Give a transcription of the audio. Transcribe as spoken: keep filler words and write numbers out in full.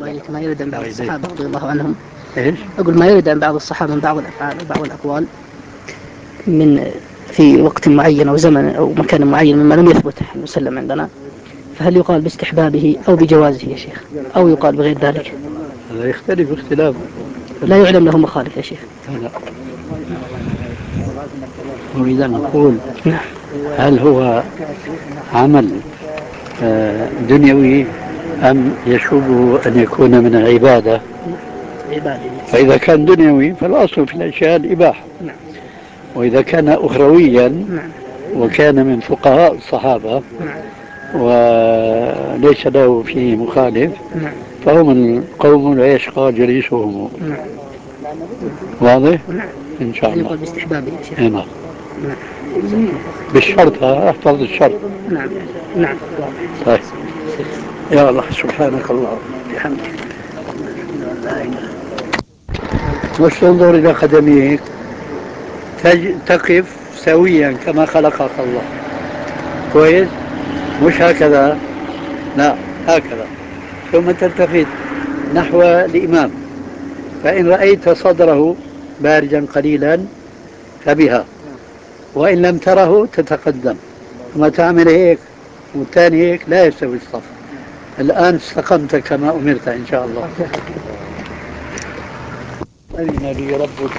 إليك ما يرد عن بعض الصحابة رضي الله عنهم. إيش؟ أقول ما يرد عن بعض الصحابة من بعض الأفعال وبعض الأقوال من في وقت معين أو زمن أو مكان معين مما لم يثبت عن وسلم عندنا، فهل يقال باستحبابه أو بجوازه يا شيخ، أو يقال بغير ذلك؟ هذا يختلف اختلاف، لا يعلم له مخالف يا شيخ. لا. وإذا نقول هل هو عمل آه، دنيوي أم يشوب أن يكون من العبادة؟ فإذا كان دنيوي فالأصل في الأشياء الإباحة، وإذا كان أخرويا وكان من فقهاء الصحابة وليس له فيه مخالف فهم القوم لا يشقى جليسهم. واضح؟ إن شاء الله. يقول باستحبابه يا شيخ. نعم. بالشرط، احفظ الشرط. نعم نعم. طيب. يا الله سبحانك اللهم وبحمدك مش تنظر إلى قدميك، تقف سويا كما خلقك الله. كويس؟ مش هكذا، لا هكذا، ثم تلتفت نحو الإمام، فإن رأيت صدره بارجا قليلا فبها، وإن لم تره تتقدم، ثم تعمل هيك والثاني هيك، لا يستوي الصف. الآن استقمت كما أمرت إن شاء الله. أين لي رب